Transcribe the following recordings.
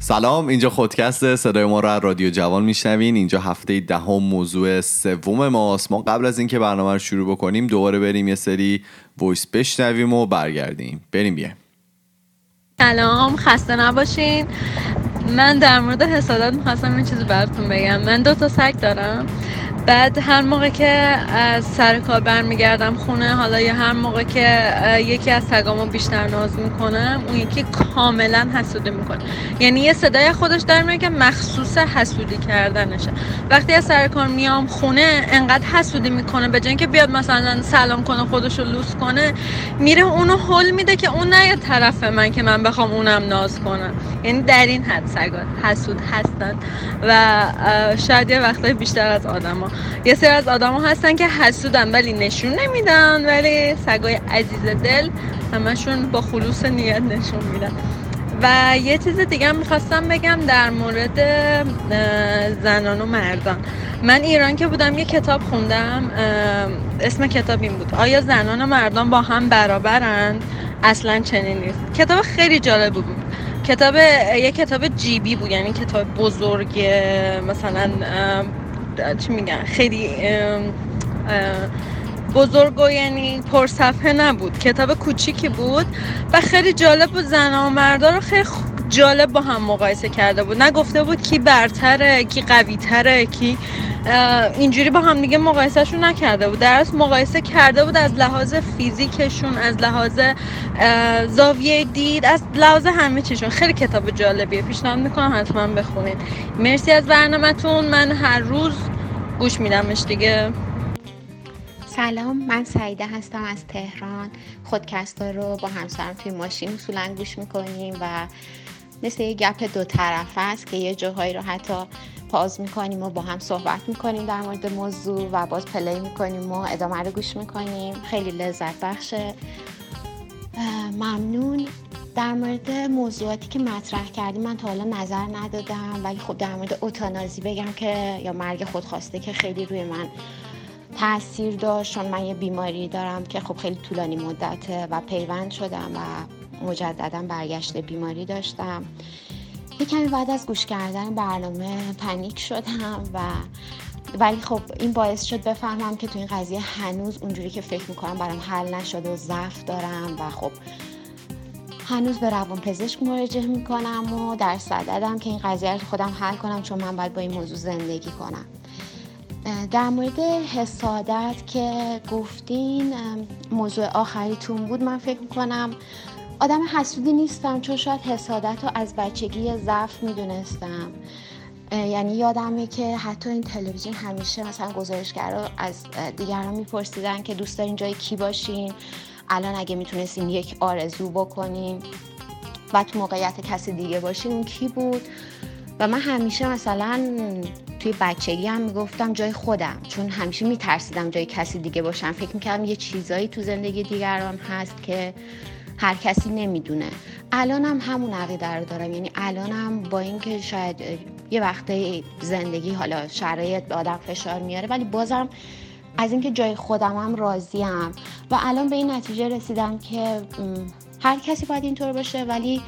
سلام، اینجا خودکست. صدای ما رو از رادیو جوان میشنوین. اینجا هفته 10 موضوع سوم ماست. ما قبل از اینکه برنامه رو شروع بکنیم دوباره بریم یه سری وایس بشنویم و برگردیم. بریم بیایم. سلام، خسته نباشین. من در مورد حسادت میخواستم یه چیزی براتون بگم. من 2 سگ دارم. بعد هر موقع که از سر کار برمیگردم خونه، حالا یا هر موقع که یکی از سگامو بیشتر ناز میکنم، اون یکی کاملا حسودی میکنه. یعنی یه صدای خودش در میاد که مخصوص حسودی کردنشه. وقتی از سر کار میام خونه انقدر حسودی میکنه، به جای اینکه بیاد مثلا سلام کنه خودشو لوس کنه، میره اونو هول میده که اون نیاد طرف من که من بخوام اونم ناز کنم. یعنی در این حد سگا حسود هستن و شاید یه وقتای بیشتر از آدما. یه سری از آدما هستن که حسودن ولی نشون نمیدن، ولی سگای عزیز دل همشون با خلوص نیت نشون میدن. و یه چیز دیگه هم میخواستم بگم در مورد زنان و مردان. من ایران که بودم یه کتاب خوندم، اسم کتاب این بود: آیا زنان و مردان با هم برابرند؟ اصلا چنین نیست. کتاب خیلی جالب بود. یه کتاب جیبی بود، یعنی کتاب بزرگ، مثلا چی میگن، خیلی بزرگ و یعنی پر صفحه نبود. کتاب کوچیکی بود و خیلی جالب بود. زنان و مردا رو خیلی جالب با هم مقایسه کرده بود. نگفته بود کی برتره، کی قوی‌تره، کی اینجوری با هم دیگه مقایسهشون نکرده بود. در اصل مقایسه کرده بود از لحاظ فیزیکشون، از لحاظ زاویه دید، از لحاظ همه چیشون. خیلی کتاب جالبیه، پیشنهاد میکنم حتما بخونید. مرسی از برنامه‌تون. من هر روز گوش میدمش دیگه. سلام، من سعیده هستم از تهران. خودکستا رو با همسرم توی ماشین اصولا گوش میکنیم و مثل یه گپ 2 طرفه است که یه جاهایی رو حتی پاز میکنیم و با هم صحبت میکنیم در مورد موضوع و باز پلی میکنیم و ادامه رو گوش میکنیم. خیلی لذت بخشه. ممنون. در مورد موضوعاتی که مطرح کردیم من تا حالا نظر ندادم، ولی خب در مورد اوتانازی بگم که یا مرگ خودخواسته که خیلی روی من تأثیر داشت، چون من یه بیماری دارم که خب خیلی طولانی مدته و پیوند شدم و مجددا برگشت بیماری داشتم. یه کمی بعد از گوش کردن برنامه پنیک شدم ولی خب این باعث شد بفهمم که تو این قضیه هنوز اونجوری که فکر میکنم برام حل نشده و ضعف دارم و خب هنوز به روانپزشک مراجعه میکنم و در صددم که این قضیه رو خودم حل کنم، چون من باید با این موضوع زندگی کنم. در مورد حسادت که گفتین، موضوع آخریتون بود، من فکر میکنم آدم حسودی نیستم، چون شاید حسادت رو از بچگی ضعف میدونستم. یعنی یادمه که حتی این تلویزیون همیشه مثلا گزارشگرا از دیگران میپرسیدن که دوست دارین جای کی باشین، الان اگه میتونستین یک آرزو بکنین و تو موقعیت کسی دیگه باشین اون کی بود. و من همیشه مثلا توی بچگی هم میگفتم جای خودم، چون همیشه میترسیدم جای کسی دیگه باشم. فکر میکردم یه چیزایی تو زندگی دیگران هست که هر کسی نمیدونه. الانم همون عقیده رو دارم. یعنی الانم با اینکه شاید یه وقته زندگی حالا شرایط به آدم فشار میاره، ولی بازم از اینکه جای خودمم راضیم و الان به این نتیجه رسیدم که هر کسی باید اینطور باشه، ولی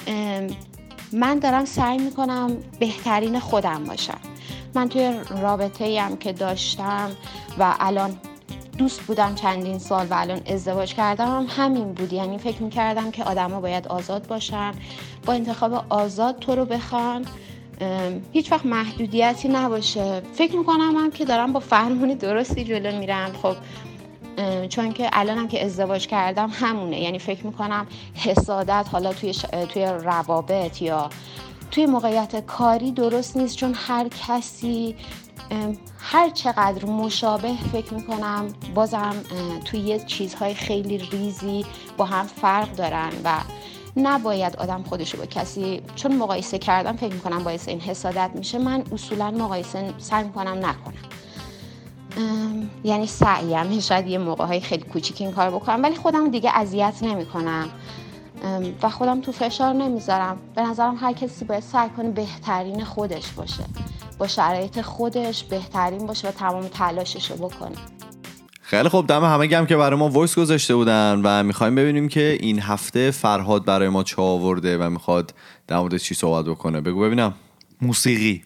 من دارم سعی میکنم بهترین خودم باشم. من توی رابطه‌ای هم که داشتم و الان دوست بودم چندین سال و الان ازدواج کردم هم همین بود. یعنی فکر میکردم که آدم‌ها باید آزاد باشن، با انتخاب آزاد تو رو بخوان، هیچ وقت محدودیتی نباشه. فکر میکنم هم که دارم با فرمون درستی جلو میرم. خب چون که الانم که ازدواج کردم همونه. یعنی فکر میکنم حسادت حالا توی روابط یا توی موقعیت کاری درست نیست، چون هر کسی هر چقدر مشابه فکر میکنم بازم توی یه چیزهای خیلی ریزی با هم فرق دارن و نباید آدم خودشو با کسی، چون مقایسه کردن فکر میکنم باعث این حسادت میشه. من اصولا مقایسه سعی میکنم نکنم. یعنی سعیم شاید یه موقعهای خیلی کوچیک این کار بکنم، ولی خودم دیگه اذیت نمیکنم و خودم تو فشار نمیذارم. به نظرم هر کسی باید سعی کنه بهترین خودش باشه، با شرایط خودش بهترین باشه و تمام تلاشش رو بکنه. خیلی خوب، دم همه گم که برای ما وایس گذاشته بودن و میخوایم ببینیم که این هفته فرهاد برای ما چه آورده و میخواد در مورد چی صحبت بکنه. بگو ببینم. موسیقی.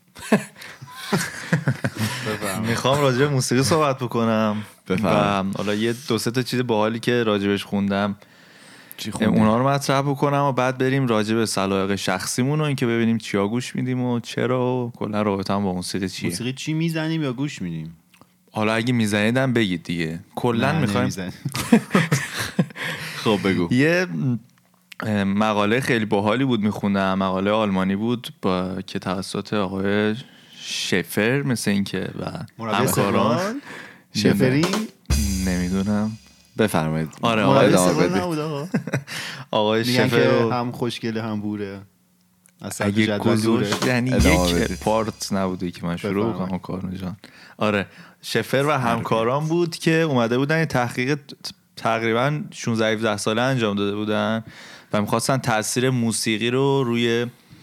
میخوام راجع به موسیقی صحبت بکنم و حالا یه دو سه تا چیز باحالی که راجبش خوندم اونا رو مطرح بکنم و بعد بریم راجع به سلایق شخصیمون و اینکه ببینیم چیا گوش میدیم و چرا و کلا رابطه‌مون با موسیقی چیه. موسیقی چی میزنیم یا گوش میدیم؟ حالا اگه میزنیدم بگید دیگه. کلا میخوایم خب بگو. یه مقاله خیلی باحالی بود میخوندم، مقاله آلمانی بود که توسط آقای شفر مثل این که و همکاران. شفری نمیدونم، بفرمایید. آره آقای شفر هم خوشگله هم بوره. اگه گذاشت یعنی یک پارت نبوده که من شروع کنم کارو جان. آره شفر و همکاران بود که اومده بودن تحقیق تقریبا 16-17 ساله انجام داده بودن و میخواستن تاثیر موسیقی رو روی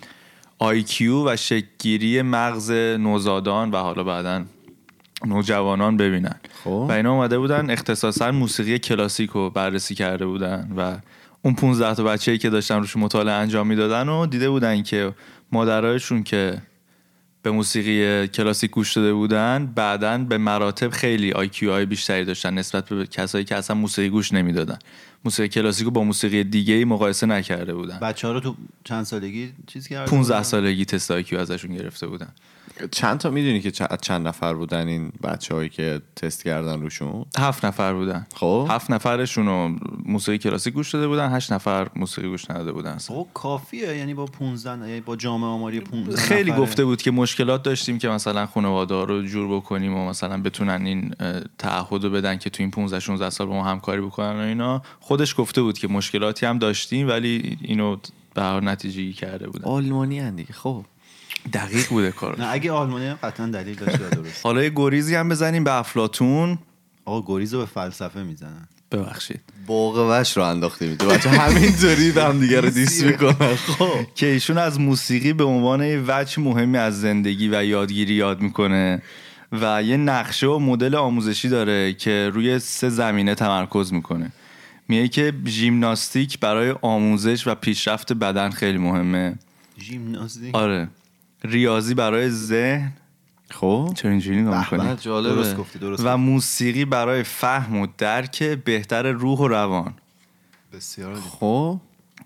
IQ و شکل‌گیری مغز نوزادان و حالا بعداً نوجوانان ببینن. و اینا اومده بودن اختصاصا موسیقی کلاسیک رو بررسی کرده بودن و اون 15 تا بچه‌ای که داشتن روش مطالعه انجام میدادن و دیده بودن که مادرایشون که به موسیقی کلاسیک گوش داده بودن بعداً به مراتب خیلی IQ های بیشتری داشتن نسبت به کسایی که اصلا موسیقی گوش نمیدادن. موسیقی کلاسیک رو با موسیقی دیگه‌ای مقایسه نکرده بودن. بچه‌ها رو تو چند سالگی چیز کردن؟ 15 سالگی تست IQ ازشون گرفته بودن. چند تا میدونی که چند نفر بودن این بچه‌هایی که تست کردن روشون؟ 7 نفر بودن. خب 7 نفرشون رو موسیقی کلاسیک گوش داده بودن، 8 نفر موسیقی گوش نداده بودن. خب کافیه، یعنی با 15 یعنی با جامعه آماری 15 خیلی نفره. گفته بود که مشکلات داشتیم که مثلا خانواده‌ها رو جور بکنیم و مثلا بتونن این تعهد رو بدن که تو این 15-16 سال با ما همکاری بکنن و اینا. خودش گفته بود که مشکلاتی هم داشتیم ولی اینو به هر نتیجه‌ای کرده بودن. آلمانی ان دیگه. خب دقیق بوده کار. نه اگه آلمانی هم قطعا دلیل داشته درست. حالا یه گریزی هم بزنیم به افلاطون. آقا گریزو به فلسفه میزنن. ببخشید باقوش رو انداختیم تو بچه همینطوری هم دیگه رو دیس میکنن. خب که ایشون از موسیقی به عنوان یه وجه مهمی از زندگی و یادگیری یاد میکنه و یه نقشه و مدل آموزشی داره که روی 3 زمینه تمرکز میکنه. میگه که ژیمناستیک برای آموزش و پیشرفت بدن خیلی مهمه. ژیمناستیک؟ آره. ریاضی برای ذهن. خب چرا اینجوری نگاه می‌کنی؟ جالبه. درست گفتی. و موسیقی برای فهم و درک بهتر روح و روان. بسیار. خب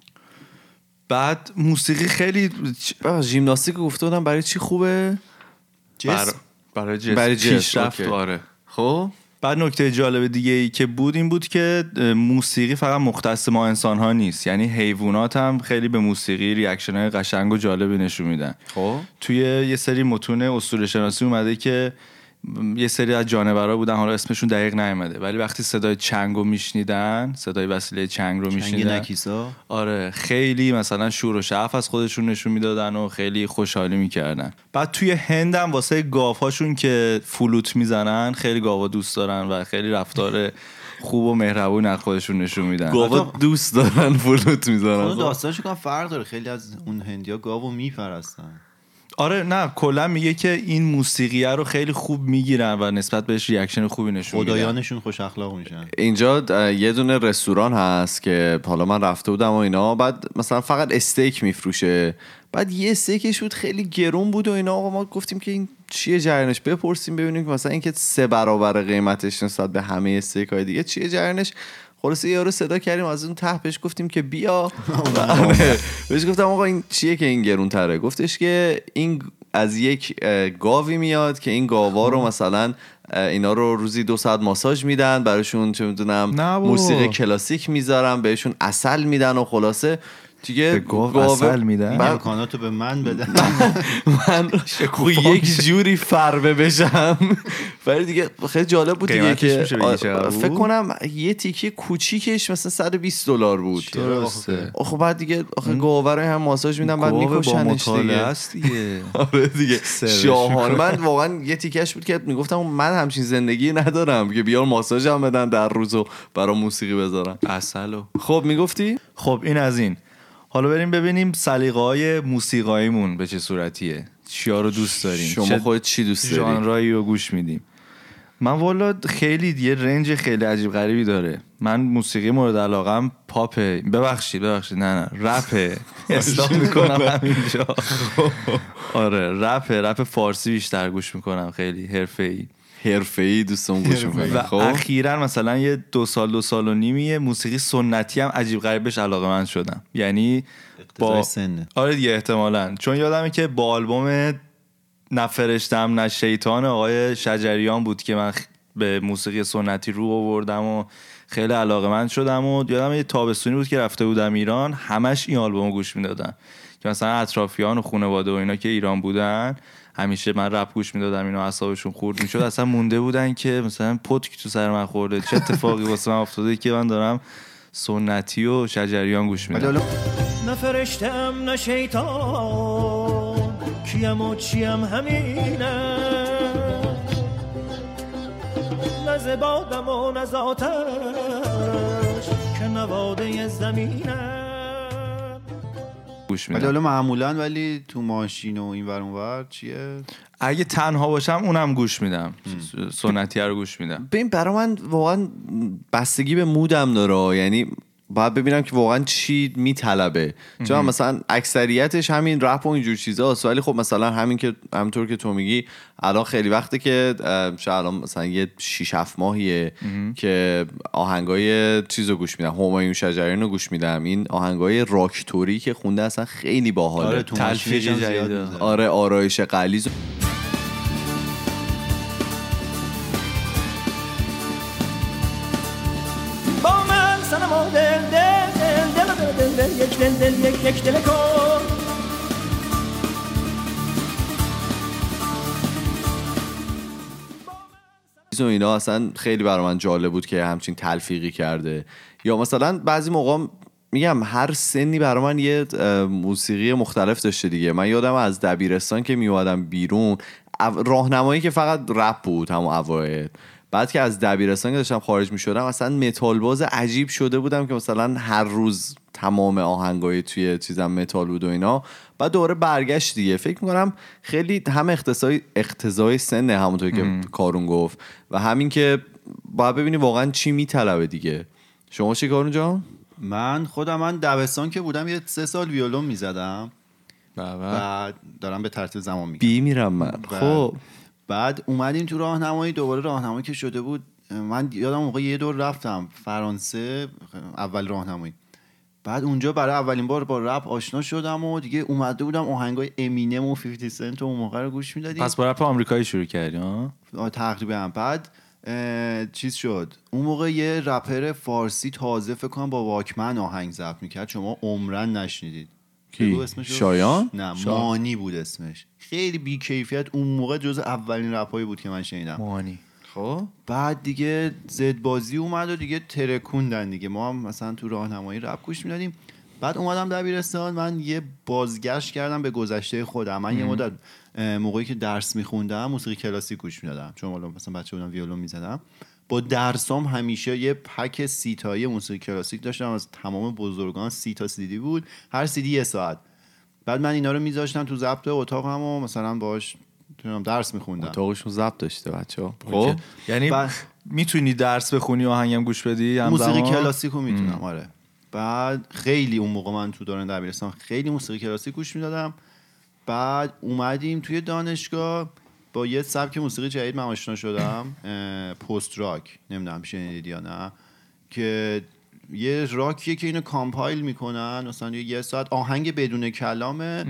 بعد موسیقی خیلی ژیمناستیک گفته بودم برای چی خوبه؟ برای جسم پیشرفت. آره. خب بعد نکته جالب دیگه ای که بود این بود که موسیقی فقط مختص ما انسان ها نیست، یعنی حیوانات هم خیلی به موسیقی ریاکشن های قشنگ و جالبی نشون میدن. خب توی یه سری متون اسطوره شناسی اومده که یه سری از جانورا بودن، حالا اسمشون دقیق نیومده، ولی وقتی صدای چنگو میشنیدن، صدای وسیله چنگ رو میشنیدن، آره خیلی مثلا شور و شعف از خودشون نشون میدادن و خیلی خوشحالی میکردن. بعد توی هند هم واسه گاوهاشون که فلوت میزنن خیلی گاوا دوست دارن و خیلی رفتار خوب و مهربون از خودشون نشون میدن. گاوا دوست دارن فلوت میزنن. اون داستانش که فرق داره، خیلی از اون هندیا گاوو میپرستن. آره نه کلا میگه که این موسیقیه رو خیلی خوب میگیرن و نسبت بهش ریاکشن خوبی نشون میدن. خدایانشون خوش اخلاق میشن. اینجا یه دونه رستوران هست که حالا من رفته بودم و اینا، بعد مثلا فقط استیک میفروشه، بعد یه استیکش بود خیلی گرون بود و اینا. آقا ما گفتیم که این چیه جریانش، بپرسیم ببینیم که مثلا اینکه 3 برابر قیمتش نسبت به همه استیک های دیگه چیه جریانش. خلاصه یارو صدا کردیم از اون ته، بهش گفتیم که بیا. بهش گفتم آقا این چیه که این گرون تره؟ گفتش که این از یک گاوی میاد که این گاوا رو مثلا اینا رو روزی 2 ساعت ماساژ میدن براشون، چه میدونم موسیقی کلاسیک میذارن بهشون، عسل میدن و خلاصه دیگه گاو عسل میدن. امکاناتو به من بده. من یک جوری فربه بشم. ولی دیگه خیلی جالب بود دیگه که فکر کنم یه تیکه کوچیکش مثلا $120 بود. درسته. خب بعد دیگه آخه گاوره هم ماساژ میدن بعد میکشنش دیگه. آره دیگه شاهانه. من واقعا یه تیکش بود که میگفتم من همچین زندگی ندارم که بیار ماساژم بدن در روزو برای موسیقی بذارن عسلو. خب میگفتی؟ خب این از این. حالا بریم ببینیم سلیقه‌های موسیقاییمون به چه صورتیه، چیا رو دوست داریم، شما خودت چی دوست داری، ژانرایی رو گوش میدیم. من والا خیلی یه رنج خیلی عجیب غریبی داره. من موسیقی مورد علاقم پاپه، ببخشید نه رپه. اصلاح میکنم همینجا. آره رپ فارسی بیشتر گوش میکنم، خیلی حرفه‌ای دوستم گوش میکنم. و اخیراً مثلا یه 2 سال و نیمیه موسیقی سنتی هم عجیب غریبش علاقه‌مند شدم. یعنی با آره دیگه احتمالاً چون یادمه که با آلبوم نفرشتم نه شیطان آقای شجریان بود که من به موسیقی سنتی رو آوردم و خیلی علاقه‌مند شدم. و یادم یه تابستونی بود که رفته بودم ایران، همش این آلبومو گوش میدادن که مثلا اطرافیان و خانواده و اینا که ایران بودن همیشه من رپ گوش میدادم، اینا اعصابشون خورد میشد، اصلا مونده بودن که مثلا پتک تو سر من خورده، چه اتفاقی واسه من افتاده که من دارم سنتی و شجریان گوش میدم. نه فرشته‌ام نه شیطان، کیم و چیم همینه، نه زبادم و نه ذاتش که نواده زمینه. گوش میدم. حالا معمولا ولی تو ماشین و این ور اون ور چیه؟ اگه تنها باشم اونم گوش میدم، سنتی رو گوش میدم. ببین برای من واقعا بستگی به مودم داره، یعنی باید ببینم که واقعا چی میطلبه. چون مثلا اکثریتش همین رپ و اینجور چیزاست، ولی خب مثلا همینطور که تو میگی الان خیلی وقته که شاید الان مثلا یه 6-7 ماهیه که آهنگای چیزو گوش میدم، همایون شجریان رو گوش میدم. این آهنگای راکتوری که خونده اصلا خیلی باحاله. آره تلفیق جدید. آره آرایش غلیظ. یک دل کن و اینا اصلا خیلی برای من جالب بود که همچین تلفیقی کرده. یا مثلا بعضی موقع میگم هر سنی برای من یه موسیقی مختلف داشته دیگه. من یادم از دبیرستان که میومدم بیرون راهنمایی که فقط رپ بود همون اوایل، بعد که از دبیرستان که داشتم خارج میشدم اصلا متال باز عجیب شده بودم که مثلا هر روز تمام آهنگای توی چیزم متال بود و اینا. بعد دوباره برگشت دیگه. فکر میکنم خیلی هم اقتضای سنه همونطور که کارون گفت و همین که باید ببینی واقعا چی میطلبه دیگه. شما چی کارون جان؟ من دبستان که بودم یه 3 سال ویولون میزدم و دارم به ترتیب زمان میگم بی میرم من. خب بعد اومدیم تو راهنمایی، دوباره راهنمایی که شده بود، من یادم موقع یه دور رفتم فرانسه اول راهنمایی، بعد اونجا برای اولین بار با رپ آشنا شدم و دیگه اومده بودم آهنگای امینم و 50 سنت و اون موقع رو گوش میدادیم. پس با رپ آمریکایی شروع کردی ها؟ تقریبا. بعد چیز شد اون موقع یه رپر فارسی تازه فکر کنم با واکمن آهنگ ضبط میکرد، شما عمرن نشنیدید. کی؟ شایان؟ نه مانی بود اسمش. خیلی بی کیفیت، اون موقع جز اولین رپایی بود که من شنیدم. مانی. خب بعد دیگه زد بازی اومد و دیگه ترکوندن دیگه. ما هم مثلا تو راهنمایی رپ گوش میدادیم. بعد اومدم دبیرستان، من یه بازگشت کردم به گذشته خودم. من یه مدت موقعی که درس میخوندم موسیقی کلاسیک گوش میدادم، چون حالا مثلا بچه بودم ویولون میزدم. با درسام همیشه یه پک 30 تایی موسیقی کلاسیک داشتم، از تمام بزرگان 30 تا CD بود، هر CD 1 ساعت. بعد من اینا رو میذاشتم تو ضبط اتاقم و مثلا باهاش درس میخوندم. اتاقشون ضبط داشته بچه‌ها. خب یعنی میتونی درس بخونی و آهنگم گوش بدی؟ موسیقی کلاسیک رو میتونم. آره. بعد خیلی اون موقع من تو دوران دبیرستان خیلی موسیقی کلاسیک گوش میدادم. بعد اومدیم توی دانشگاه با یه سبک موسیقی جدید من آشنا شدم، پست راک. نمیدونم شنیدید یا نه، که یه راکیه که اینو کامپایل میکنن، مثلا یه ساعت آهنگ بدون کلامه،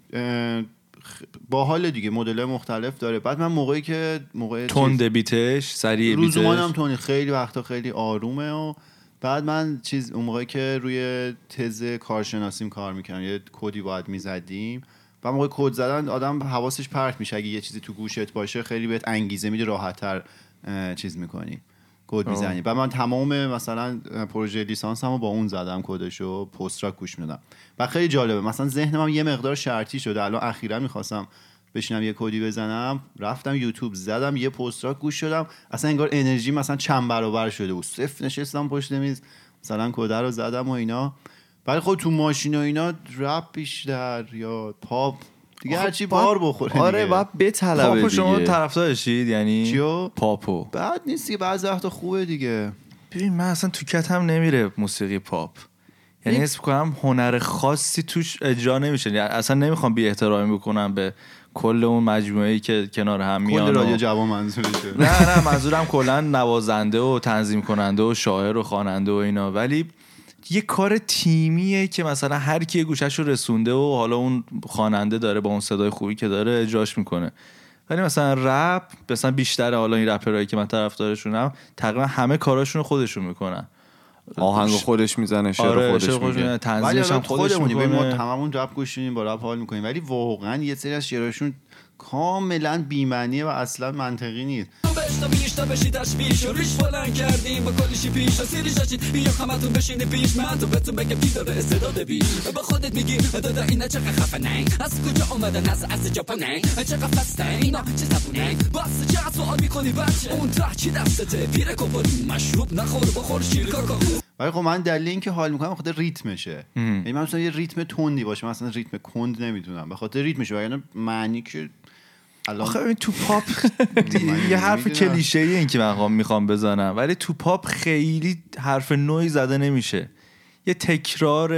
با حال دیگه مدل مختلف داره. بعد من موقعی تند بیتش، سریع بیتش، روزمانم تند، خیلی وقتا خیلی آرومه. و بعد من اون موقعی که روی تز کارشناسیم کار میکنم، یه کدی باید میزدیم و موقع کد زدن آدم حواسش پرت میشه، اگه یه چیزی تو گوشت باشه خیلی بهت انگیزه میده، راحت‌تر چیز میکنی، کد میزنی. بعد من تمام مثلا پروژه لیسانسمو با اون زدم کدشو، پست راک گوش میدم و خیلی جالبه. مثلا ذهنم یه مقدار شرطی شده، الان اخیرا میخواستم بشینم یه کدی بزنم، رفتم یوتیوب زدم یه پست راک گوش شدم، اصلا انگار انرژی مثلا چند برابر شده بود. صفر نشستم پشت میز مثلا کد رو زدم و اینا. ولی خب تو ماشین و اینا رپ بیشتر یا پاپ دیگه هرچی بار بخوره. آره باید بطلبه دیگه. پاپو شما طرفدارشید یعنی؟ چیو؟ پاپو بعد نیست که بعضی وقتا خوبه دیگه. ببین من اصلا تو کتم نمیره موسیقی پاپ، یعنی حس می‌کنم هنر خاصی توش اجرا نمیشه، یعنی اصلا نمیخوام بی احترامی بکنم به کل اون مجموعه‌ای که کنار هم میان. کل رادیو جوان منظورشه؟ نه منظورم کلا نوازنده و تنظیم کننده و شاعر و خواننده و اینا، ولی یه کار تیمیه که مثلا هر کی گوشش رو رسونده و حالا اون خواننده داره با اون صدای خوبی که داره اجراش میکنه. ولی مثلا رپ مثلا بیشتر حالا این رپرایی که من طرفدارشونم تقریبا همه کاراشون خودشون میکنن، آهنگ خودش میزنه، شعر خودش میگه، تنظیمش هم خودش میکنه. ما تمامون رپ گوش میدیم، با رپ حال میکنیم، ولی واقعا یه سری از شعراشون کاملا بی‌معنیه و اصلا منطقی نیست. بیشتر بشید تشبیش و ریش بلند کردیم با کلیشی پیش و سیریش داشتید بیا همتون بشینی پیش، من تو بهتون بگم کی داره استعداد بیش، به خودت میگی دادا اینا چقدر خفنه، از کجا اومدن از ژاپنه، چقدر فسته اینا چه زبونه، باز چقدر سوال میکنی بچه اون ته چی دستته، پیره کپوری مشروب نخور بخور شیر کاکائو. ولی خب من دلیل اینکه حال میکنم بخاطر ریتمشه، یعنی من مثلا یه ریتم تندی باشه، مثلا ریتم کند نمیتونم به خاطر ریتمشه، وگرنه معنی که آخه این تو پاپ یه حرف کلیشه‌ای این که من میخوام بزنم، ولی تو پاپ خیلی حرف نوعی زده نمیشه، یه تکرار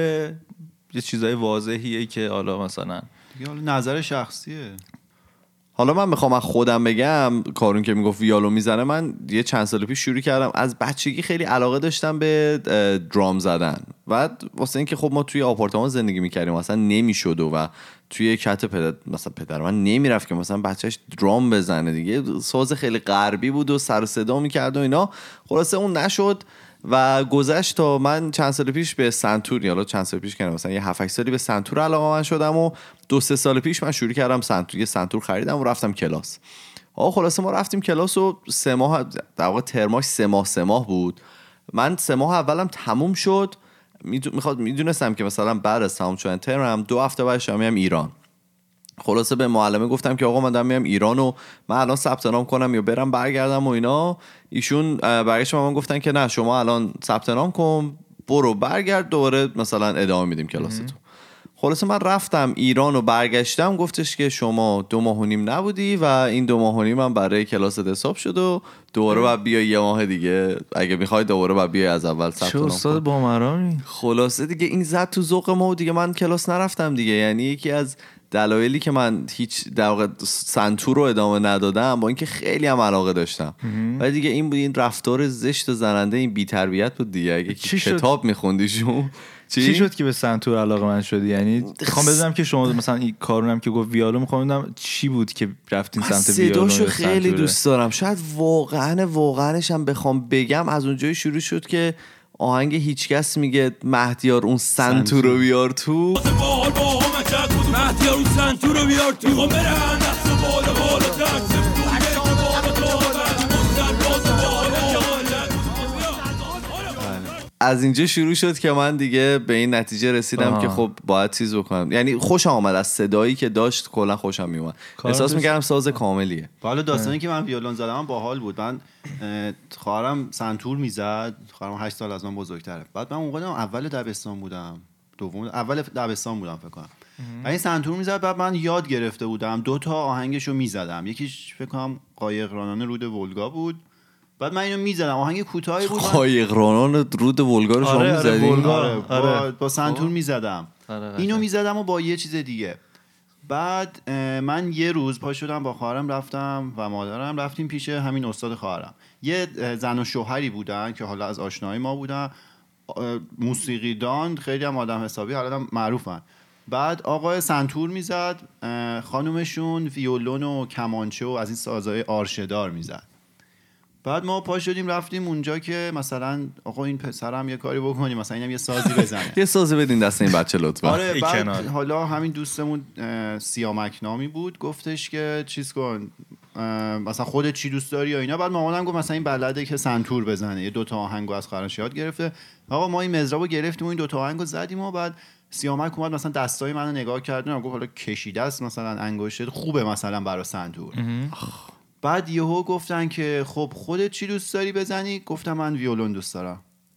یه چیزای واضحیه که حالا مثلا دیگه حالا نظر شخصیه. حالا من میخوام از خودم بگم، کارون که میگفت ویالو میزنه، من یه چند سال پیش شروع کردم، از بچگی خیلی علاقه داشتم به درام زدن، و واسه اینکه خب ما توی آپارتمان زندگی میکردیم اصلا نمیشد و توی کت پدر من نمیرفت که مثلا بچهش درام بزنه دیگه، ساز خیلی غربی بود و سر و صدا میکرد و اینا، خلاصه اون نشد و گذشت تا من چند سال پیش به سنتور، حالا چند سال پیش کنم مثلا یه 7-8 سالی به سنتور علاقه من شدم و 2-3 سال پیش من شروع کردم یه سنتور خریدم و رفتم کلاس. خلاصه ما رفتیم کلاس و 3 ماه در واقع ترماش 3 ماه بود. من 3 ماه اولم تموم شد، میدونستم که مثلا بعد از تموم شدن ترمم 2 هفته بعدش میام ایران. خلاصه به معلمه گفتم که آقا من دارم میام ایران و من الان ثبت نام کنم یا برم برگردم و اینا. ایشون برگشت من گفتن که نه شما الان ثبت نام کن برو برگرد دوباره مثلا ادامه میدیم کلاستو. خلاصه من رفتم ایران و برگشتم، گفتش که شما 2 ماه و نیم نبودی و این 2 ماه و نیم من برای کلاست حساب شد و دوباره باید بیای 1 ماه دیگه اگه میخوای دوباره باید بیای از اول ثبت نام کن. چه استاد بامرامی. خلاصه دیگه این زد تو ذوق ما و دیگه من کلاس نرفتم دیگه. یعنی یکی از دلایلی که من هیچ در واقع سنتور رو ادامه ندادم با اینکه خیلی هم علاقه داشتم، ولی دیگه این بود، این رفتار زشت و زننده، این بی‌تربیت بود دیگه. اگه کتاب می‌خوندیشون چی شد که به سنتور علاقه من شدی؟ یعنی میخوام بدونم که شما مثلا این کارونم که گفت ویالو، میخوام بدونم چی بود که رفتین سمت ویالو؟ صداشو خیلی دوست دارم، شاید واقعاش هم بخوام بگم از اونجایی شروع شد که آهنگ هیچکس میگه مهدیار اون سنتور رو بیار تو، مهدیار اون سنتور رو بیار تو، میخوام برن دست و بالا از اینجا شروع شد که من دیگه به این نتیجه رسیدم که خب باید چیز بکنم. یعنی خوشم آمد از صدایی که داشت، کلا خوشم میومد، احساس میکردم ساز کاملیه. حالا داستانی که من ویولون زدم باحال بود. من خواهرم سنتور میزد، خواهرم 8 سال از من بزرگتره. بعد من اون اول دبستان بودم، اول دبستان بودم فکر کنم، و این سنتور میزد. بعد من یاد گرفته بودم 2 تا آهنگشو میزدم، یکیش فکر کنم قایق رانان رود ولگا بود. بعد من اینو میزدم، آهنگ کوتاهی بود. قایق رانان رود ولگا رو شما میزدین؟ با سنتور میزدم. اینو میزدم و با یه چیز دیگه. بعد من یه روز پا شدم با خواهرم رفتم و مادرم رفتیم پیش همین استاد خواهرم. یه زن و شوهری بودن که حالا از آشنایی ما بودن، موسیقیدان، خیلی هم آدم حسابی، حالا هم معروفن. بعد آقای سنتور میزد، خانومشون ویولون و کمانچه و از این سازهای آرشدار میزد. بعد ما پا شدیم رفتیم اونجا که مثلا آقا این پسرم یه کاری بکنیم، مثلا اینم یه سازی بزنه. یه سازی بدین دست این بچه لطفا. آره. بعد حالا همین دوستمون سیامک نامی بود، گفتش که چیز کن، مثلا خودت چی دوست داری یا اینا. بعد مامانم گفت مثلا این بلده که سنتور بزنه، یه 2 تا آهنگو از خواهرش یاد گرفته. آقا ما این مزرابو گرفتیم و این 2 تا آهنگو زدیم و بعد سیامک اومد مثلا دستای منو نگاه کرد و گفت حالا کشیده است مثلا انگشت خوبه مثلا برای سنتور. بعد یهو گفتن که خب خودت چی دوست داری بزنی؟ گفتم من ویولون دوست دارم.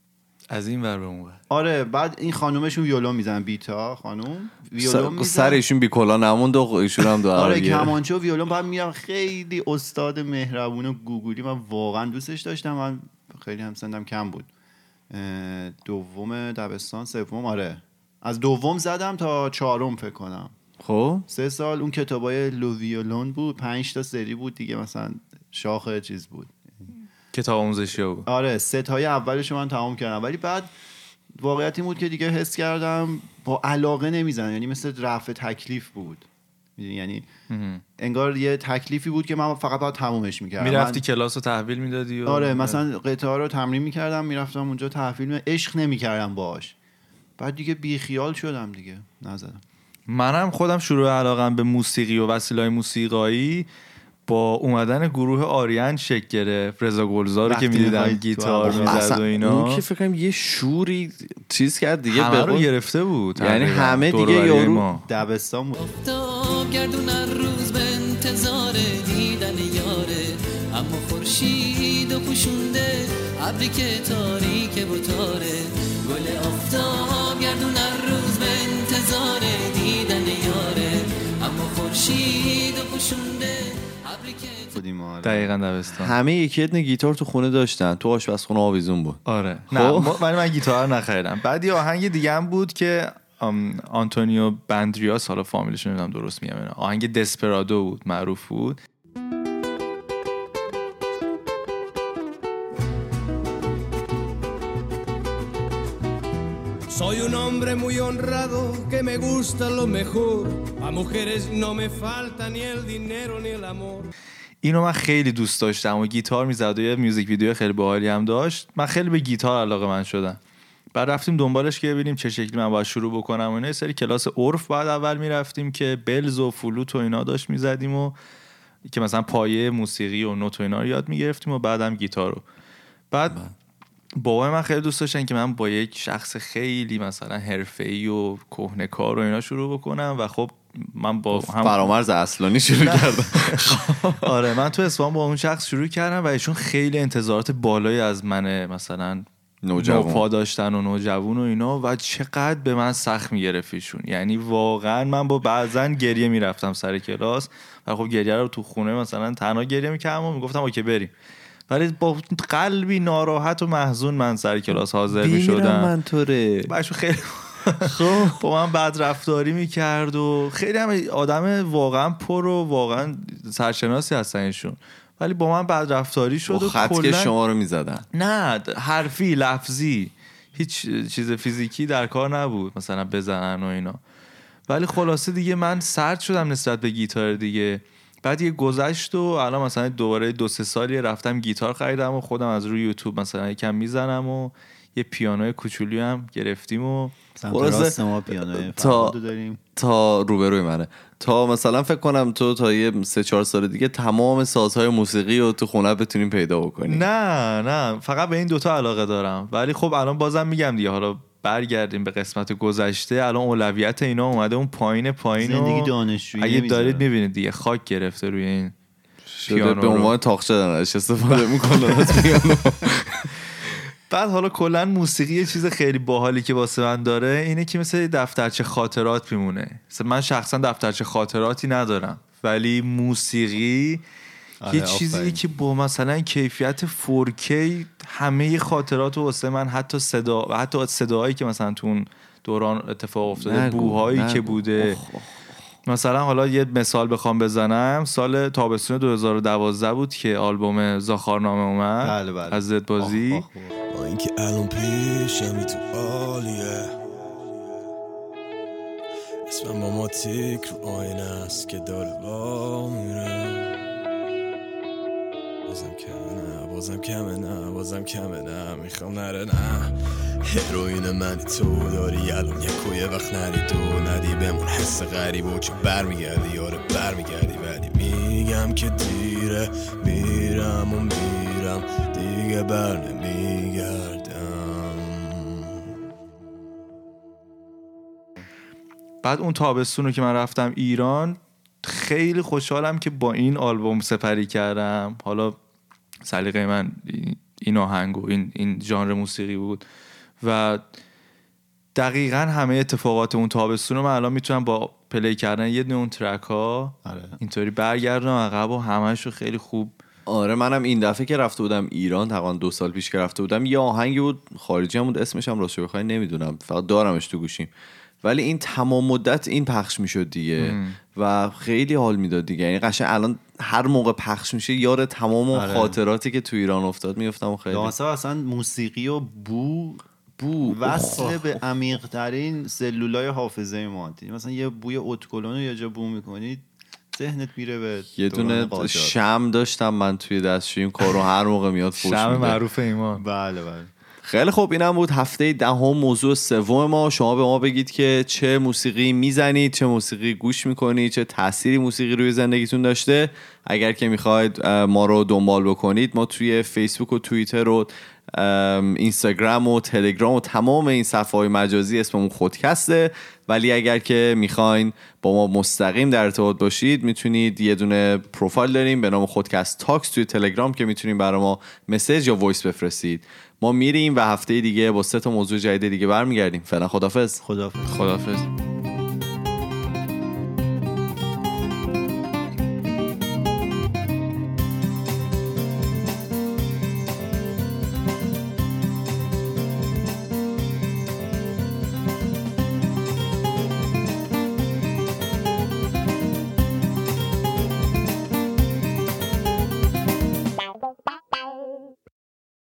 از این ور به اون ور. آره بعد این خانومشون ویولون میزنن، بیتا خانوم ویولون میزنن، سرشون بی کلا نموند و ایشون هم دو آره کمانچه و ویولون. بعد میرم، خیلی استاد مهربون و گوگولی، من واقعا دوستش داشتم. من خیلی هم سنم کم بود، دوم دبستان سوم، آره از دوم زدم تا چهارم فکر کنم. خب 3 سال اون کتابای لو ویولون بود، 5 تا سری بود دیگه، مثلا شاخه چیز بود، کتاب آموزشی بود. آره 3 تای اولش من تمام کردم. ولی بعد واقعیت این بود که دیگه حس کردم با علاقه نمیزنم، یعنی مثل رفع تکلیف بود، یعنی انگار یه تکلیفی بود که من فقط باید تمومش میکردم. میرفتی کلاس رو تحویل میدادی؟ آره مثلا قطعه رو تمرین میکردم، میرفتم اونجا تحویل، عشق نمیکردم باش. بعد دیگه بیخیال شدم دیگه، نزدم. منم خودم شروع علاقم به موسیقی و وسیله‌های موسیقایی با اومدن گروه آریان شکل گرفت. رضا گلزار که میدیدم گیتار میزد و اینا، اون که فکر کنم یه شوری چیز کرد دیگه، همه رو گرفته بود، یعنی همه دیگه یارو دبستان بود. افتاب گردون هر روز به انتظار دیدن یاره، اما خورشید و پوشونده ابری که تاریک و تاره. گل آفتاب گردون هر روز به انتظار دیدن یاره، اما خورشید و پوشونده ابری که دقیقاً دبستان. همه یکی ادن گیتار تو خونه داشتن، تو آشپزخونه آویزون بود. آره نه ولی من گیتار نخریدم. بعد یه آهنگ دیگه هم بود که آنتونیو بندریاس، حالا فامیلش نمیدونم درست میگم اینا، آهنگ دسپرادو بود، معروف بود. Soy un hombre muy honrado que me gusta lo mejor. A mujeres no me falta ni el dinero ni el amor. اینو من خیلی دوست داشتم و گیتار میزد و یه میوزیک ویدیو خیلی باحالی هم داشت. من خیلی به گیتار علاقه من شدم. بعد رفتیم دنبالش که ببینیم چه شکلی من باید شروع بکنم و اینا. یه سری کلاس عرف بعد اول میرفتیم که بلز و فلوت و اینا داشت میزدیم و که مثلا پایه موسیقی و نوت و اینا رو یاد میگرفتیم و بعدم گیتار رو. بعد بابای من خیلی دوست داشتن که من با یک شخص خیلی مثلا حرفه‌ای و کهنه‌کار و اینا شروع بکنم و خب من با هم فرامرز اصلانی شروع کردم. آره من تو اصفهان با اون شخص شروع کردم و ایشون خیلی انتظارات بالایی از من مثلا نوپا داشتن و نوجوان و اینا و چقدر به من سخت میگرفت ایشون. یعنی واقعا من با بعضن گریه میرفتم سر کلاس و خب گریه رو تو خونه مثلا تنها گریه میکردم و میگفتم اوکی بریم، ولی با قلبی ناراحت و محزون من سر کلاس حاضر میشدم. من طوره بچه خیلی خب با من بد رفتاری میکرد و خیلی هم آدم واقعا پر و واقعا سرشناسی هستن ایشون، ولی با من بد رفتاری شد و خط که شما رو میزدن. نه حرفی لفظی، هیچ چیز فیزیکی در کار نبود مثلا بزنن و اینا. ولی خلاصه دیگه من سرد شدم نسبت به گیتار دیگه. بعد یه گذشت و الان مثلا دوباره 2-3 سالی رفتم گیتار خریدم و خودم از روی یوتیوب مثلا یکم میزنم و یه پیانو کوچولی هم گرفتیم و راست ما پیانو فرهادو داریم تا روبروی منه. تا مثلا فکر کنم تو تا یه 3-4 سال دیگه تمام سازهای موسیقی رو تو خونه بتونیم پیدا بکنیم. نه فقط به این دوتا علاقه دارم. ولی خب الان بازم میگم دیگه، حالا برگردیم به قسمت گذشته. الان اولویت اینا اومده اون پایین زندگی دانشجویی. اگه دارید میبینید دیگه خاک گرفته روی این پیانو به عنوان تاقچه درش استفاده میکنه از پیانو. بعد حالا کلا موسیقی یه چیز خیلی باحالی که واسه من داره اینه که مثل دفترچه خاطرات میمونه. مثلا من شخصا دفترچه خاطراتی ندارم، ولی موسیقی یه چیزی که با مثلا کیفیت 4K همه خاطرات واسه من، حتی صداهایی که مثلا تو اون دوران اتفاق افتاده، بوهایی که بوده. مثلا حالا یه مثال بخوام بزنم، سال تابستون 2012 بود که آلبوم زاخارنامه اومد. بله. از زدبازی. با اینکه الان پیشمی تو عالیه، اسمم با ما تیک رو آینه است که داره با میره. بازم کمه نه میخوام نره نه. هروین منی تو داری الان یک و یه وقت نری تو ندی بمون حس غریب و چه برمیگردی یاره برمیگردی. ولی میگم که دیره میرم و میرم دیگه بر نمیگردم. بعد اون تابستون رو که من رفتم ایران خیلی خوشحالم که با این آلبوم سپری کردم. حالا سلیقه من این آهنگ و این ژانر موسیقی بود و دقیقاً همه اتفاقات اون تابستون رو من الان میتونم با پلی کردن یه اون ترک ها اینطوری برگردم عقب و همش رو خیلی خوب. آره منم این دفعه که رفته بودم ایران، تقریبا 2 سال پیش که رفته بودم، یه آهنگی بود خارجی هم بود، اسمش هم راستش بخوای نمیدونم، فقط دارمش تو گوشیم، ولی این تمام مدت این پخش میشد دیگه و خیلی حال میداد دیگه. یعنی قشنگ الان هر موقع پخش میشه یار تمام خاطراتی که تو ایران افتاد میافتم. و خیلی اصلا موسیقی و بو وصل به عمیق ترین سلولای حافظه ما. مثلا یه بوی اتکلون یه جا بو میکنید ذهنت میره به یه دونه شم داشتم من توی دستشوییم، کارو هر موقع میاد فوش میده. شم معروف ایمان. بله. خیلی خوب، اینم بود هفته 10 موضوع سوم ما. شما به ما بگید که چه موسیقی میزنید، چه موسیقی گوش میکنید، چه تأثیری موسیقی روی زندگیتون داشته. اگر که میخواید ما رو دنبال بکنید، ما توی فیسبوک و توییتر و اینستاگرام و تلگرام و تمام این صفحه‌های مجازی اسممون خودکسته. ولی اگر که میخواین با ما مستقیم در ارتباط باشید، میتونید یه دونه پروفایل داریم به نام خودکست تاکس توی تلگرام که میتونید برای ما مسیج یا وایس بفرستید. ما میریم و هفته دیگه با 3 موضوع جدید دیگه برمیگردیم. فعلا خدافظ. خدافظ.